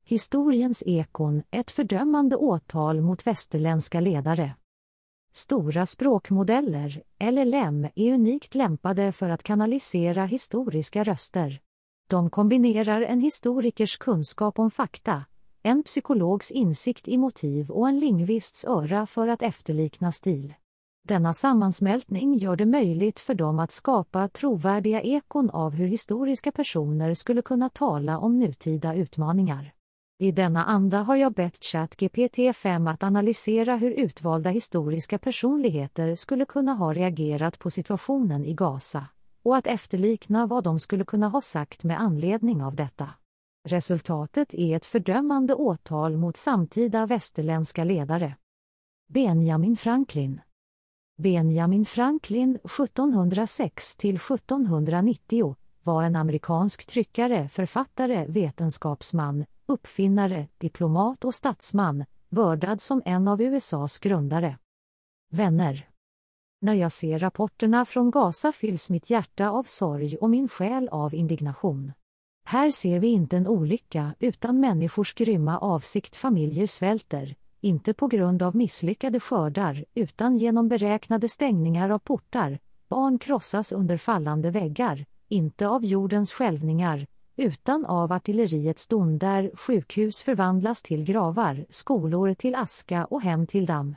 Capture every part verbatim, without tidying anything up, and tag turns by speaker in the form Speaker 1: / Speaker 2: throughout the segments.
Speaker 1: Historiens ekon, ett fördömande åtal mot västerländska ledare. Stora språkmodeller, L L M, är unikt lämpade för att kanalisera historiska röster. De kombinerar en historikers kunskap om fakta, en psykologs insikt i motiv och en lingvists öra för att efterlikna stil. Denna sammansmältning gör det möjligt för dem att skapa trovärdiga ekon av hur historiska personer skulle kunna tala om nutida utmaningar. I denna anda har jag bett ChatGPT fem att analysera hur utvalda historiska personligheter skulle kunna ha reagerat på situationen i Gaza, och att efterlikna vad de skulle kunna ha sagt med anledning av detta. Resultatet är ett fördömande åtal mot samtida västerländska ledare. Benjamin Franklin. Benjamin Franklin sjuttonhundrasex till sjuttonhundranittio var en amerikansk tryckare, författare, vetenskapsman, uppfinnare, diplomat och statsman, vördad som en av U S A:s grundare. Vänner. När jag ser rapporterna från Gaza fylls mitt hjärta av sorg och min själ av indignation. Här ser vi inte en olycka utan människors grymma avsikt. Familjer svälter, inte på grund av misslyckade skördar utan genom beräknade stängningar av portar. Barn krossas under fallande väggar, inte av jordens skälvningar, utan av artilleriets donder. Sjukhus förvandlas till gravar, skolor till aska och hem till damm.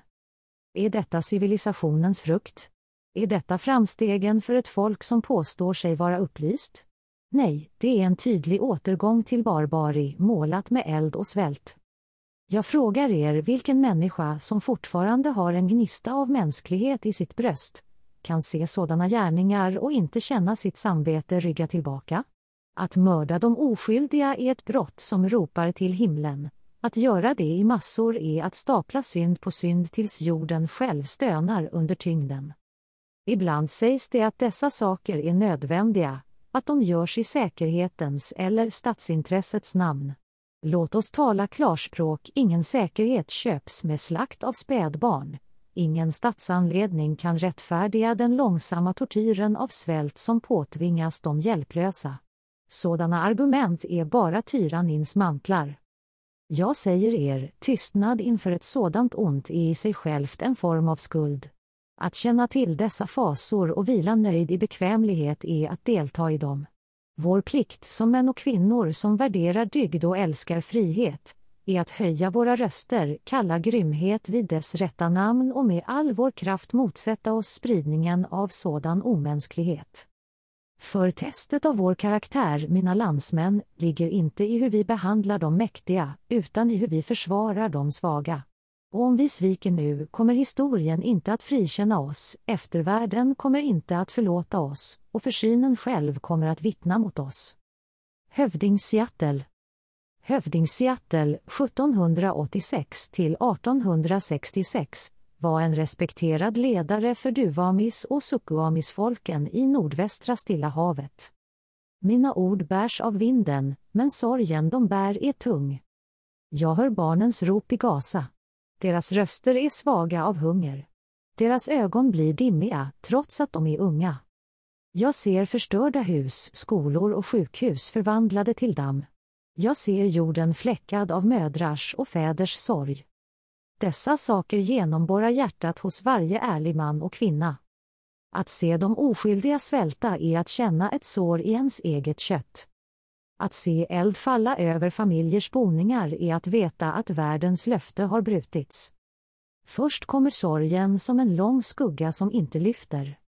Speaker 1: Är detta civilisationens frukt? Är detta framstegen för ett folk som påstår sig vara upplyst? Nej, det är en tydlig återgång till barbari, målat med eld och svält. Jag frågar er, vilken människa som fortfarande har en gnista av mänsklighet i sitt bröst kan se sådana gärningar och inte känna sitt samvete rygga tillbaka? Att mörda de oskyldiga är ett brott som ropar till himlen. Att göra det i massor är att stapla synd på synd tills jorden själv stönar under tyngden. Ibland sägs det att dessa saker är nödvändiga, att de görs i säkerhetens eller statsintressets namn. Låt oss tala klarspråk, ingen säkerhet köps med slakt av spädbarn. Ingen statsanledning kan rättfärdiga den långsamma tortyren av svält som påtvingas de hjälplösa. Sådana argument är bara tyrannins mantlar. Jag säger er, tystnad inför ett sådant ont är i sig självt en form av skuld. Att känna till dessa fasor och vila nöjd i bekvämlighet är att delta i dem. Vår plikt som män och kvinnor som värderar dygd och älskar frihet är att höja våra röster, kalla grymhet vid dess rätta namn och med all vår kraft motsätta oss spridningen av sådan omänsklighet. För testet av vår karaktär, mina landsmän, ligger inte i hur vi behandlar de mäktiga, utan i hur vi försvarar de svaga. Och om vi sviker nu kommer historien inte att frikänna oss, eftervärlden kommer inte att förlåta oss, och försynen själv kommer att vittna mot oss. Hövding Seattle. Hövding Seattle sjuttonhundraåttiosex till artonhundrasextiosex var en respekterad ledare för Duwamish och Suquamish-folken i nordvästra Stilla havet. Mina ord bärs av vinden, men sorgen de bär är tung. Jag hör barnens rop i Gaza. Deras röster är svaga av hunger. Deras ögon blir dimmiga, trots att de är unga. Jag ser förstörda hus, skolor och sjukhus förvandlade till damm. Jag ser jorden fläckad av mödrars och fäders sorg. Dessa saker genomborrar hjärtat hos varje ärlig man och kvinna. Att se de oskyldiga svälta är att känna ett sår i ens eget kött. Att se eld falla över familjers boningar är att veta att världens löfte har brutits. Först kommer sorgen som en lång skugga som inte lyfter.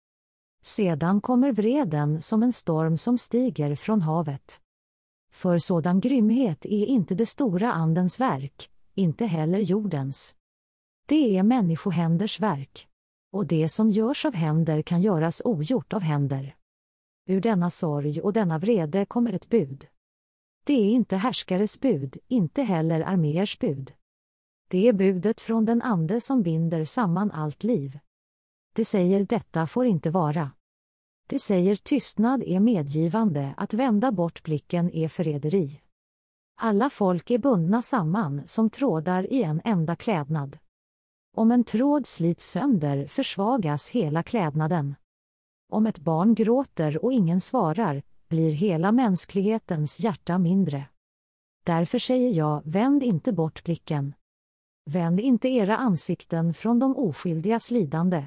Speaker 1: Sedan kommer vreden som en storm som stiger från havet. För sådan grymhet är inte det stora andens verk, inte heller jordens. Det är människohänders verk. Och det som görs av händer kan göras ogjort av händer. Ur denna sorg och denna vrede kommer ett bud. Det är inte härskares bud, inte heller arméers bud. Det är budet från den ande som binder samman allt liv. Det säger detta får inte vara. Det säger tystnad är medgivande, att vända bort blicken är förräderi. Alla folk är bundna samman som trådar i en enda klädnad. Om en tråd slits sönder försvagas hela klädnaden. Om ett barn gråter och ingen svarar, blir hela mänsklighetens hjärta mindre. Därför säger jag, vänd inte bort blicken. Vänd inte era ansikten från de oskyldigas lidande.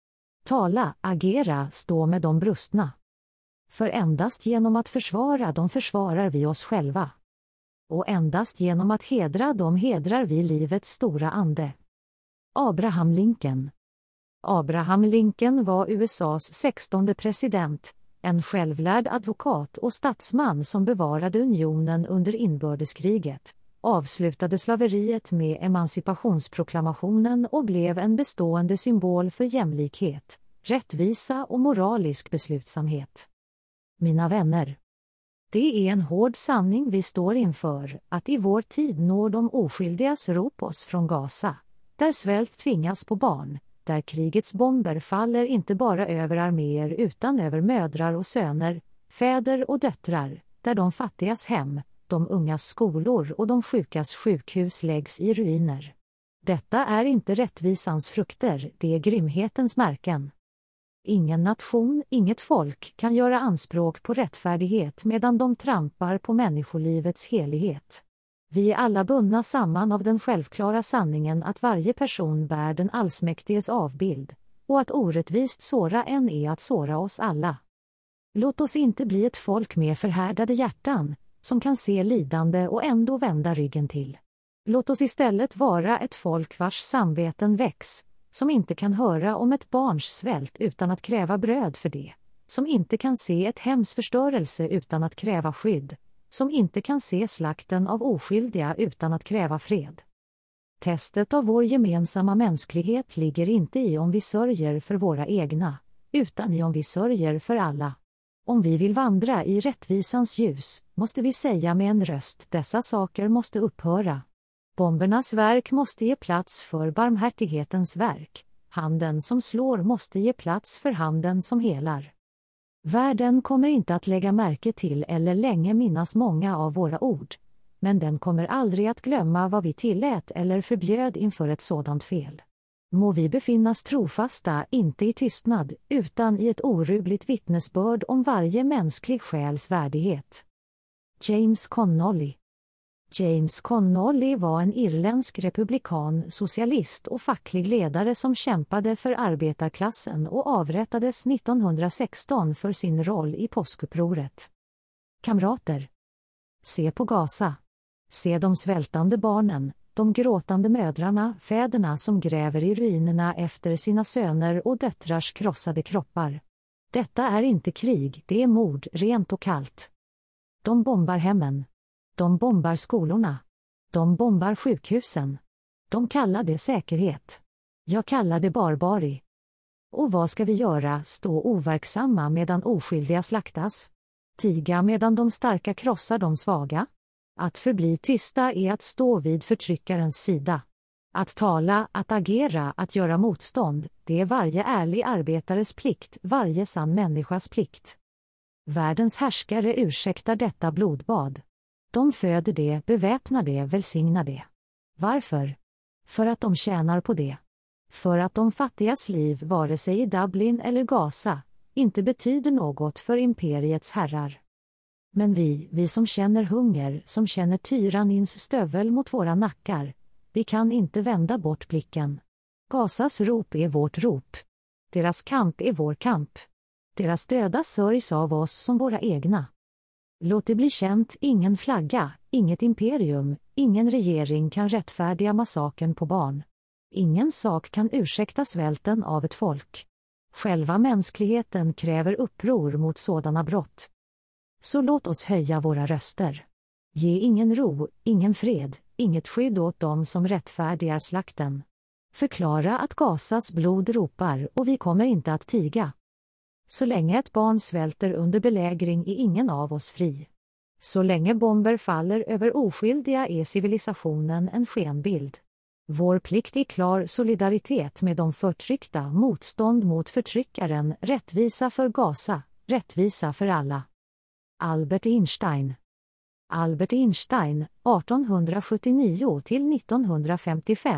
Speaker 1: Tala, agera, stå med de brustna. För endast genom att försvara dem försvarar vi oss själva. Och endast genom att hedra dem hedrar vi livets stora ande. Abraham Lincoln. Abraham Lincoln var U S A:s sextonde president, en självlärd advokat och statsman som bevarade unionen under inbördeskriget, avslutade slaveriet med emancipationsproklamationen och blev en bestående symbol för jämlikhet, rättvisa och moralisk beslutsamhet. Mina vänner, det är en hård sanning vi står inför, att i vår tid når de oskyldigas rop oss från Gaza, där svält tvingas på barn, där krigets bomber faller inte bara över arméer utan över mödrar och söner, fäder och döttrar, där de fattigas hem, de ungas skolor och de sjukas sjukhus läggs i ruiner. Detta är inte rättvisans frukter, det är grymhetens märken. Ingen nation, inget folk kan göra anspråk på rättfärdighet medan de trampar på människolivets helighet. Vi är alla bundna samman av den självklara sanningen att varje person bär den allsmäktiges avbild, och att orättvist såra en är att såra oss alla. Låt oss inte bli ett folk med förhärdade hjärtan, som kan se lidande och ändå vända ryggen till. Låt oss istället vara ett folk vars samveten väcks, som inte kan höra om ett barns svält utan att kräva bröd för det, som inte kan se ett hems förstörelse utan att kräva skydd, som inte kan se slakten av oskyldiga utan att kräva fred. Testet av vår gemensamma mänsklighet ligger inte i om vi sörjer för våra egna, utan i om vi sörjer för alla. Om vi vill vandra i rättvisans ljus, måste vi säga med en röst: dessa saker måste upphöra. Bombernas verk måste ge plats för barmhärtighetens verk. Handen som slår måste ge plats för handen som helar. Världen kommer inte att lägga märke till eller länge minnas många av våra ord, men den kommer aldrig att glömma vad vi tillät eller förbjöd inför ett sådant fel. Må vi befinnas trofasta, inte i tystnad, utan i ett orubbligt vittnesbörd om varje mänsklig själs värdighet. James Connolly. James Connolly var en irländsk republikan, socialist och facklig ledare som kämpade för arbetarklassen och avrättades nittonhundrasexton för sin roll i påskupproret. Kamrater, se på Gaza. Se de svältande barnen, de gråtande mödrarna, fäderna som gräver i ruinerna efter sina söner och döttrars krossade kroppar. Detta är inte krig, det är mord, rent och kallt. De bombar hemmen. De bombar skolorna. De bombar sjukhusen. De kallar det säkerhet. Jag kallar det barbari. Och vad ska vi göra, stå overksamma medan oskyldiga slaktas? Tiga medan de starka krossar de svaga? Att förbli tysta är att stå vid förtryckarens sida. Att tala, att agera, att göra motstånd, det är varje ärlig arbetares plikt, varje sann människas plikt. Världens härskare ursäktar detta blodbad. De föder det, beväpnar det, välsignar det. Varför? För att de tjänar på det. För att de fattigas liv, vare sig i Dublin eller Gaza, inte betyder något för imperiets herrar. Men vi, vi som känner hunger, som känner tyrannins stövel mot våra nackar, vi kan inte vända bort blicken. Gazas rop är vårt rop. Deras kamp är vår kamp. Deras döda sörjs av oss som våra egna. Låt det bli känt, ingen flagga, inget imperium, ingen regering kan rättfärdiga massakern på barn. Ingen sak kan ursäkta svälten av ett folk. Själva mänskligheten kräver uppror mot sådana brott. Så låt oss höja våra röster. Ge ingen ro, ingen fred, inget skydd åt dem som rättfärdigar slakten. Förklara att Gazas blod ropar och vi kommer inte att tiga. Så länge ett barn svälter under belägring är ingen av oss fri. Så länge bomber faller över oskyldiga är civilisationen en skenbild. Vår plikt är klar solidaritet med de förtryckta, motstånd mot förtryckaren, rättvisa för Gaza, rättvisa för alla. Albert Einstein. Albert Einstein, artonhundrasjuttionio till nittonhundrafemtiofem,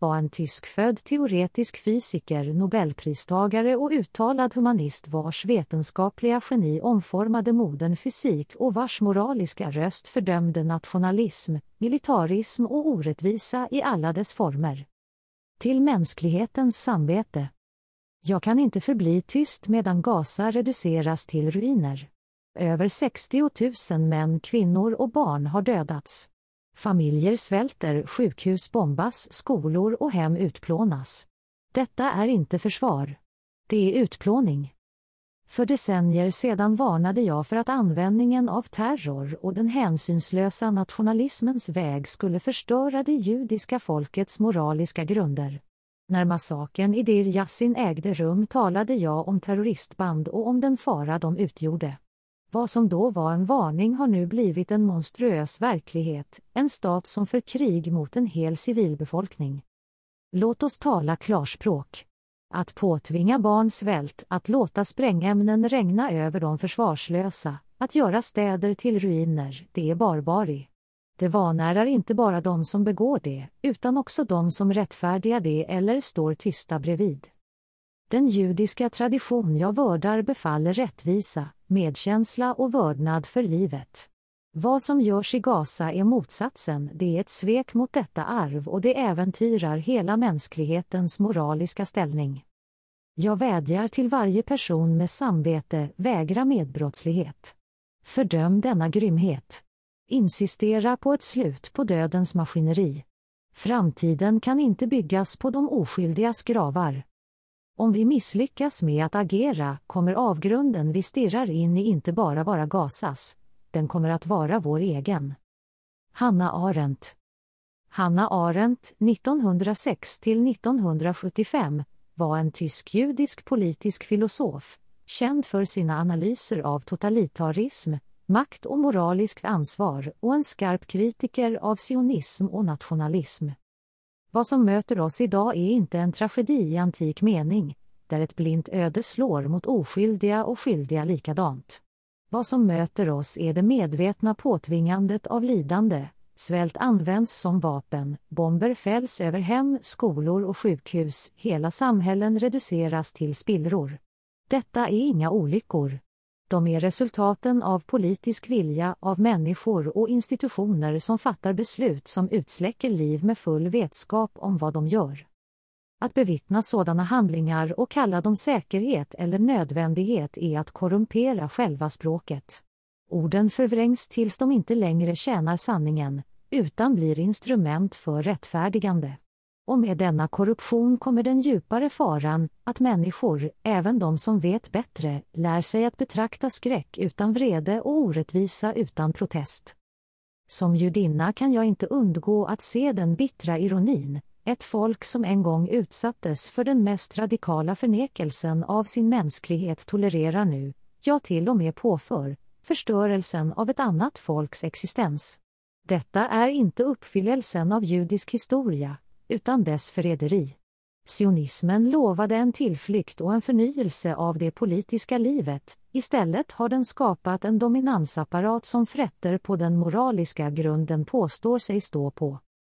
Speaker 1: var en tyskfödd teoretisk fysiker, nobelpristagare och uttalad humanist vars vetenskapliga geni omformade modern fysik och vars moraliska röst fördömde nationalism, militarism och orättvisa i alla dess former. Till mänsklighetens samvete. Jag kan inte förbli tyst medan Gaza reduceras till ruiner. Över sextio tusen män, kvinnor och barn har dödats. Familjer svälter, sjukhus bombas, skolor och hem utplånas. Detta är inte försvar. Det är utplåning. För decennier sedan varnade jag för att användningen av terror och den hänsynslösa nationalismens väg skulle förstöra det judiska folkets moraliska grunder. När massakern i Deir Yassin ägde rum talade jag om terroristband och om den fara de utgjorde. Vad som då var en varning har nu blivit en monstruös verklighet, en stat som för krig mot en hel civilbefolkning. Låt oss tala klarspråk. Att påtvinga barn svält, att låta sprängämnen regna över de försvarslösa, att göra städer till ruiner, det är barbari. Det vanärar inte bara de som begår det, utan också de som rättfärdigar det eller står tysta bredvid. Den judiska tradition jag vördar befaller rättvisa, medkänsla och vördnad för livet. Vad som görs i Gaza är motsatsen, det är ett svek mot detta arv och det äventyrar hela mänsklighetens moraliska ställning. Jag vädjar till varje person med samvete, vägra medbrottslighet. Fördöm denna grymhet. Insistera på ett slut på dödens maskineri. Framtiden kan inte byggas på de oskyldigas gravar. Om vi misslyckas med att agera kommer avgrunden vi stirrar in i inte bara vara Gazas, den kommer att vara vår egen. Hannah Arendt. Hannah Arendt, nittonhundrasex till nittonhundrasjuttiofem, var en tysk-judisk politisk filosof, känd för sina analyser av totalitarism, makt och moraliskt ansvar och en skarp kritiker av sionism och nationalism. Vad som möter oss idag är inte en tragedi i antik mening, där ett blint öde slår mot oskyldiga och skyldiga likadant. Vad som möter oss är det medvetna påtvingandet av lidande, svält används som vapen, bomber fälls över hem, skolor och sjukhus, hela samhällen reduceras till spillror. Detta är inga olyckor. De är resultaten av politisk vilja av människor och institutioner som fattar beslut som utsläcker liv med full vetskap om vad de gör. Att bevittna sådana handlingar och kalla dem säkerhet eller nödvändighet är att korrumpera själva språket. Orden förvrängs tills de inte längre tjänar sanningen, utan blir instrument för rättfärdigande. Och med denna korruption kommer den djupare faran att människor, även de som vet bättre, lär sig att betrakta skräck utan vrede och orättvisa utan protest. Som judinna kan jag inte undgå att se den bittra ironin. Ett folk som en gång utsattes för den mest radikala förnekelsen av sin mänsklighet tolererar nu, ja till och med påför, förstörelsen av ett annat folks existens. Detta är inte uppfyllelsen av judisk historia, utan dess förräderi. Sionismen lovade en tillflykt och en förnyelse av det politiska livet, istället har den skapat en dominansapparat som frätter på den moraliska grunden påstår sig stå på.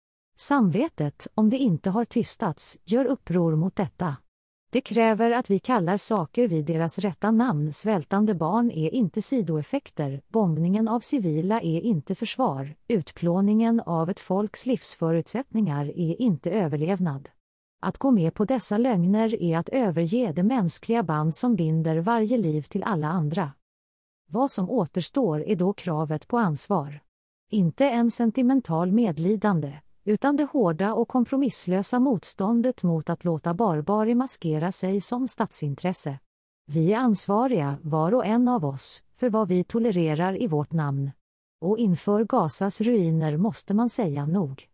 Speaker 1: Samvetet, om det inte har tystats, gör uppror mot detta. Det kräver att vi kallar saker vid deras rätta namn. Svältande barn är inte sidoeffekter, bombningen av civila är inte försvar, utplåningen av ett folks livsförutsättningar är inte överlevnad. Att gå med på dessa lögner är att överge det mänskliga band som binder varje liv till alla andra. Vad som återstår är då kravet på ansvar. Inte en sentimental medlidande, utan det hårda och kompromisslösa motståndet mot att låta barbari maskera sig som statsintresse. Vi är ansvariga, var och en av oss, för vad vi tolererar i vårt namn. Och inför Gazas ruiner måste man säga nog.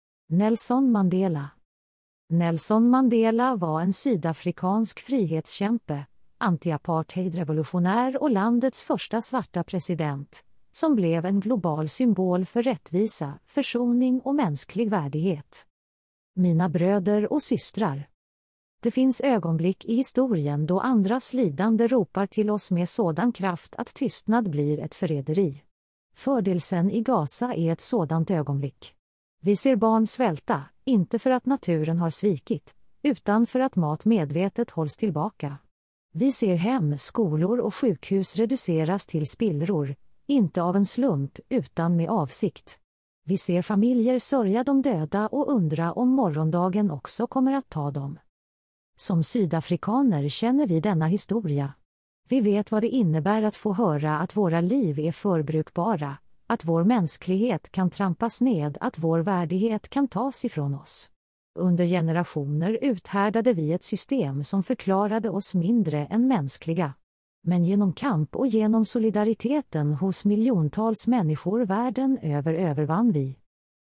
Speaker 1: Nelson Mandela. Nelson Mandela var en sydafrikansk frihetskämpe, anti-apartheidrevolutionär och landets första svarta president, som blev en global symbol för rättvisa, försoning och mänsklig värdighet. Mina bröder och systrar. Det finns ögonblick i historien då andras lidande ropar till oss med sådan kraft att tystnad blir ett förräderi. Födelsen i Gaza är ett sådant ögonblick. Vi ser barn svälta, inte för att naturen har svikit, utan för att mat medvetet hålls tillbaka. Vi ser hem, skolor och sjukhus reduceras till spillror, inte av en slump utan med avsikt. Vi ser familjer sörja de döda och undra om morgondagen också kommer att ta dem. Som sydafrikaner känner vi denna historia. Vi vet vad det innebär att få höra att våra liv är förbrukbara, att vår mänsklighet kan trampas ned, att vår värdighet kan tas ifrån oss. Under generationer uthärdade vi ett system som förklarade oss mindre än mänskliga. Men genom kamp och genom solidariteten hos miljontals människor världen över övervann vi.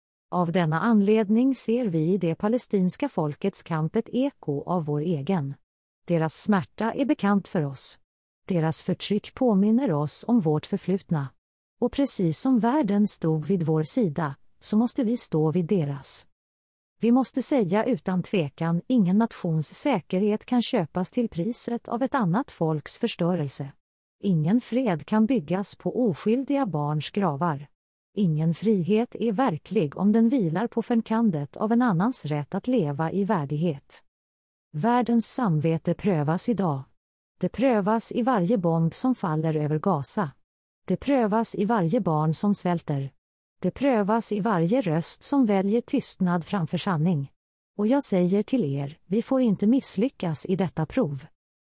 Speaker 1: Av denna anledning ser vi i det palestinska folkets kamp ett eko av vår egen. Deras smärta är bekant för oss. Deras förtryck påminner oss om vårt förflutna. Och precis som världen stod vid vår sida, så måste vi stå vid deras. Vi måste säga utan tvekan, ingen nations säkerhet kan köpas till priset av ett annat folks förstörelse. Ingen fred kan byggas på oskyldiga barns gravar. Ingen frihet är verklig om den vilar på förkandet av en annans rätt att leva i värdighet. Världens samvete prövas idag. Det prövas i varje bomb som faller över Gaza. Det prövas i varje barn som svälter. Det prövas i varje röst som väljer tystnad framför sanning. Och jag säger till er, vi får inte misslyckas i detta prov.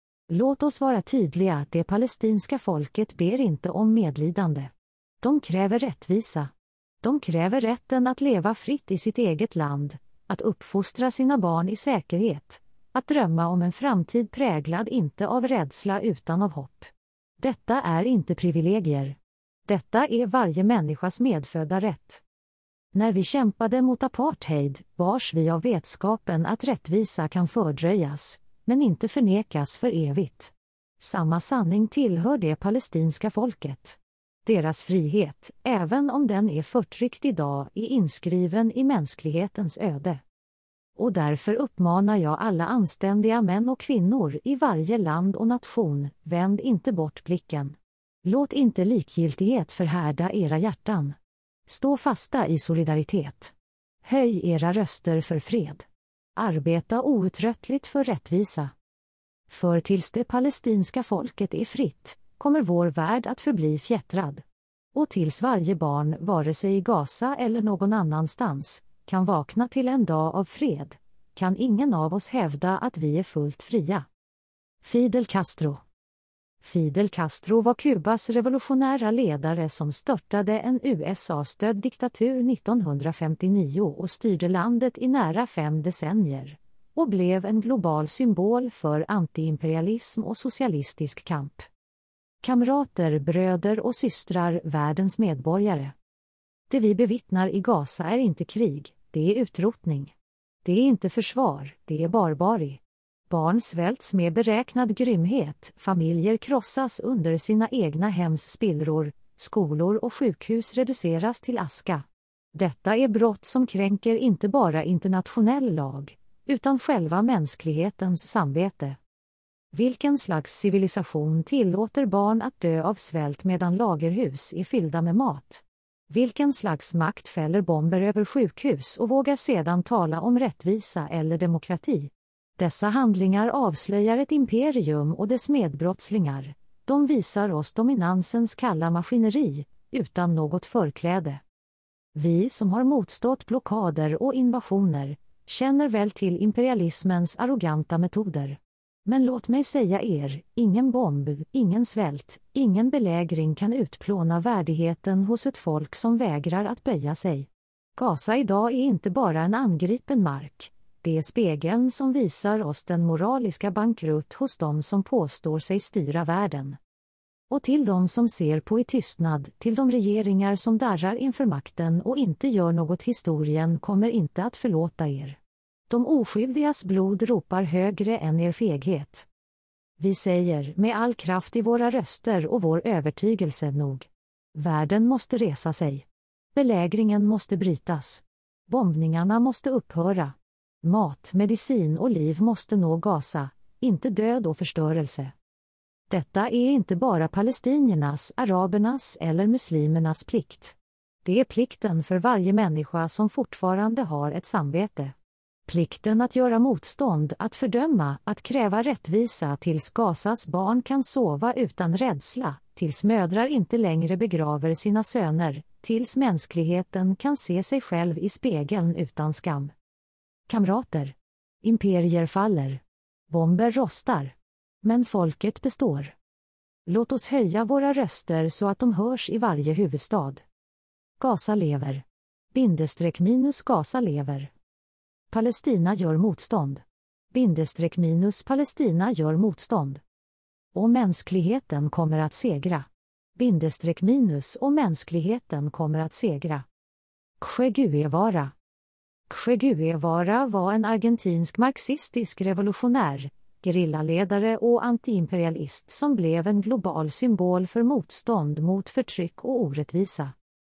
Speaker 1: Låt oss vara tydliga, det palestinska folket ber inte om medlidande. De kräver rättvisa. De kräver rätten att leva fritt i sitt eget land, att uppfostra sina barn i säkerhet, att drömma om en framtid präglad inte av rädsla utan av hopp. Detta är inte privilegier. Detta är varje människas medfödda rätt. När vi kämpade mot apartheid bars vi av vetskapen att rättvisa kan fördröjas, men inte förnekas för evigt. Samma sanning tillhör det palestinska folket. Deras frihet, även om den är förtryckt idag, är inskriven i mänsklighetens öde. Och därför uppmanar jag alla anständiga män och kvinnor i varje land och nation, vänd inte bort blicken. Låt inte likgiltighet förhärda era hjärtan. Stå fasta i solidaritet. Höj era röster för fred. Arbeta outtröttligt för rättvisa. För tills det palestinska folket är fritt, kommer vår värld att förbli fjättrad. Och tills varje barn, vare sig i Gaza eller någon annanstans, kan vakna till en dag av fred, kan ingen av oss hävda att vi är fullt fria. Fidel Castro. Fidel Castro var Kubas revolutionära ledare som störtade en U S A-stödd diktatur nittonhundrafemtionio och styrde landet i nära fem decennier, och blev en global symbol för antiimperialism och socialistisk kamp. Kamrater, bröder och systrar, världens medborgare. Det vi bevittnar i Gaza är inte krig, det är utrotning. Det är inte försvar, det är barbari. Barn svälts med beräknad grymhet, familjer krossas under sina egna hems spillror, skolor och sjukhus reduceras till aska. Detta är brott som kränker inte bara internationell lag, utan själva mänsklighetens samvete. Vilken slags civilisation tillåter barn att dö av svält medan lagerhus är fyllda med mat? Vilken slags makt fäller bomber över sjukhus och vågar sedan tala om rättvisa eller demokrati? Dessa handlingar avslöjar ett imperium och dess medbrottslingar. De visar oss dominansens kalla maskineri, utan något förkläde. Vi som har motstått blockader och invasioner, känner väl till imperialismens arroganta metoder. Men låt mig säga er, ingen bomb, ingen svält, ingen belägring kan utplåna värdigheten hos ett folk som vägrar att böja sig. Gaza idag är inte bara en angripen mark. Det är spegeln som visar oss den moraliska bankrutt hos dem som påstår sig styra världen. Och till dem som ser på i tystnad, till de regeringar som darrar inför makten och inte gör något, historien kommer inte att förlåta er. De oskyldigas blod ropar högre än er feghet. Vi säger med all kraft i våra röster och vår övertygelse nog. Världen måste resa sig. Belägringen måste brytas. Bombningarna måste upphöra. Mat, medicin och liv måste nå Gaza, inte död och förstörelse. Detta är inte bara palestiniernas, arabernas eller muslimernas plikt. Det är plikten för varje människa som fortfarande har ett samvete. Plikten att göra motstånd, att fördöma, att kräva rättvisa tills Gazas barn kan sova utan rädsla, tills mödrar inte längre begraver sina söner, tills mänskligheten kan se sig själv i spegeln utan skam. Kamrater. Imperier faller. Bomber rostar. Men folket består. Låt oss höja våra röster så att de hörs i varje huvudstad. Gaza lever. Bindestreck minus Gaza lever. Palestina gör motstånd. Bindestreck minus Palestina gör motstånd. Och mänskligheten kommer att segra. Bindestreck minus och mänskligheten kommer att segra. Che Guevara. Che Guevara var en argentinsk marxistisk revolutionär, gerillaledare och antiimperialist som blev en global symbol för motstånd mot förtryck och orättvisa.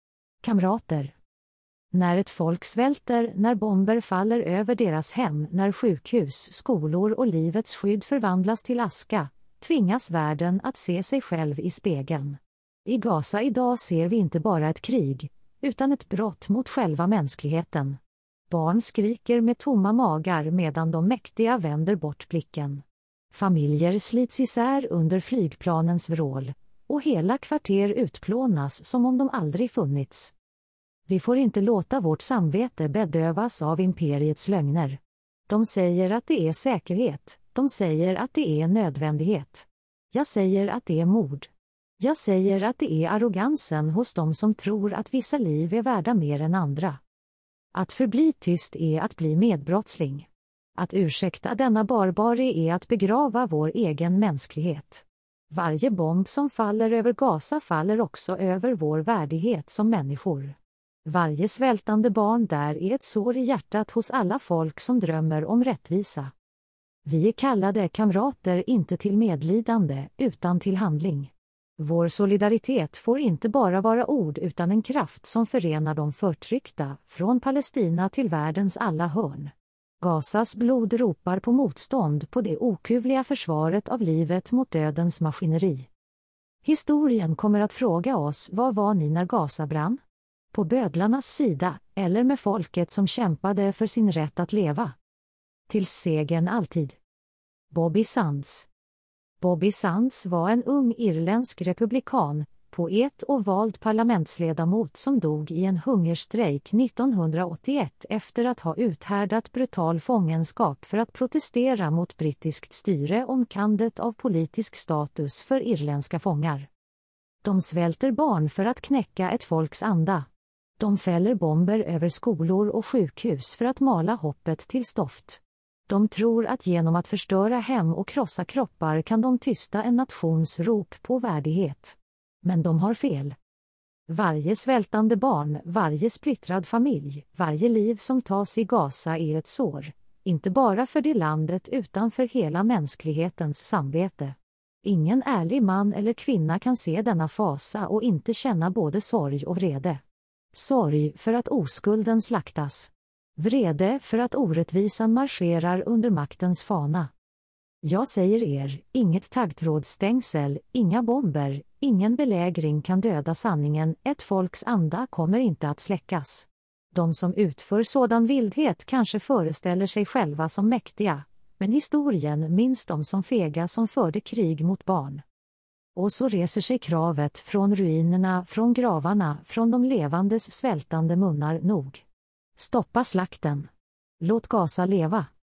Speaker 1: Kamrater. När ett folk svälter, när bomber faller över deras hem, när sjukhus, skolor och livets skydd förvandlas till aska, tvingas världen att se sig själv i spegeln. I Gaza idag ser vi inte bara ett krig, utan ett brott mot själva mänskligheten. Barn skriker med tomma magar medan de mäktiga vänder bort blicken. Familjer slits isär under flygplanens vrål, och hela kvarter utplånas som om de aldrig funnits. Vi får inte låta vårt samvete bedövas av imperiets lögner. De säger att det är säkerhet, de säger att det är nödvändighet. Jag säger att det är mord. Jag säger att det är arrogansen hos de som tror att vissa liv är värda mer än andra. Att förbli tyst är att bli medbrottsling. Att ursäkta denna barbari är att begrava vår egen mänsklighet. Varje bomb som faller över Gaza faller också över vår värdighet som människor. Varje svältande barn där är ett sår i hjärtat hos alla folk som drömmer om rättvisa. Vi är kallade kamrater inte till medlidande utan till handling. Vår solidaritet får inte bara vara ord utan en kraft som förenar de förtryckta, från Palestina till världens alla hörn. Gazas blod ropar på motstånd på det okuvliga försvaret av livet mot dödens maskineri. Historien kommer att fråga oss, var var ni när Gaza brann? På bödlarnas sida, eller med folket som kämpade för sin rätt att leva? Till segern alltid. Bobby Sands. Bobby Sands var en ung irländsk republikan, poet och vald parlamentsledamot som dog i en hungerstrejk nittonhundraåttioett efter att ha uthärdat brutal fångenskap för att protestera mot brittiskt styre om kandet av politisk status för irländska fångar. De svälter barn för att knäcka ett folks anda. De fäller bomber över skolor och sjukhus för att mala hoppet till stoft. De tror att genom att förstöra hem och krossa kroppar kan de tysta en nations rop på värdighet. Men de har fel. Varje svältande barn, varje splittrad familj, varje liv som tas i Gaza är ett sår, inte bara för det landet utan för hela mänsklighetens samvete. Ingen ärlig man eller kvinna kan se denna fasa och inte känna både sorg och vrede. Sorg för att oskulden slaktas. Vrede för att orättvisan marscherar under maktens fana. Jag säger er, inget taggtrådsstängsel, inga bomber, ingen belägring kan döda sanningen, ett folks anda kommer inte att släckas. De som utför sådan vildhet kanske föreställer sig själva som mäktiga, men historien minns de som fega som förde krig mot barn. Och så reser sig kravet från ruinerna, från gravarna, från de levandes svältande munnar nog. Stoppa slakten. Låt Gaza leva.